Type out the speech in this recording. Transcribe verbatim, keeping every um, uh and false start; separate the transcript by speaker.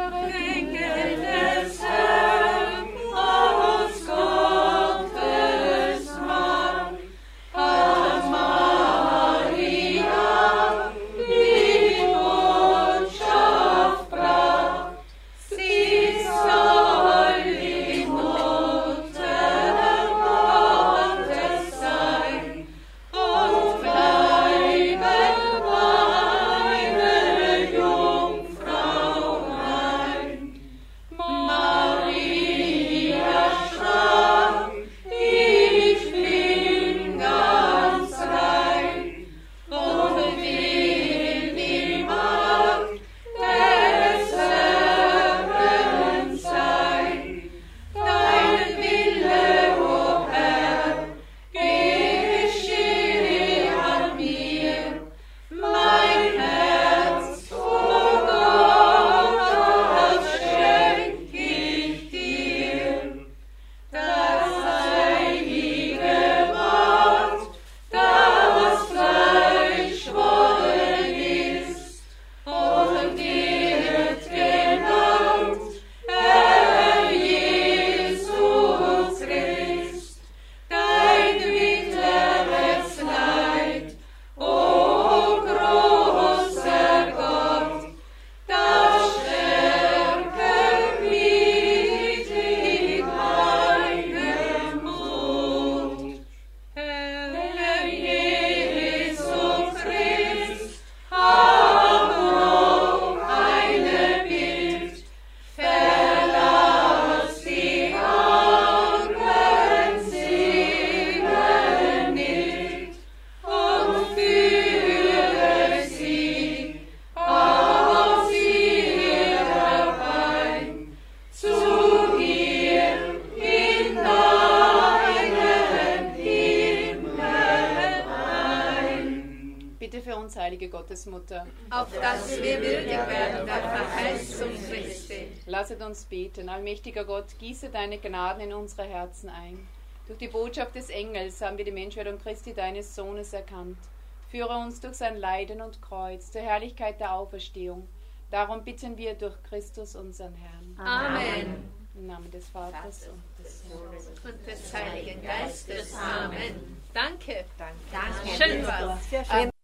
Speaker 1: Heilige Gottesmutter,
Speaker 2: auf dass wir würdig werden der Verheißung Christi.
Speaker 1: Lasset uns beten. Allmächtiger Gott, gieße deine Gnaden in unsere Herzen ein. Durch die Botschaft des Engels haben wir die Menschwerdung Christi, deines Sohnes, erkannt. Führe uns durch sein Leiden und Kreuz zur Herrlichkeit der Auferstehung. Darum bitten wir durch Christus, unseren Herrn.
Speaker 2: Amen.
Speaker 1: Im Namen des Vaters und des Sohnes
Speaker 2: und des Heiligen Geistes. Amen. Danke.
Speaker 3: Danke.
Speaker 2: Schön war's.
Speaker 3: Sehr schön.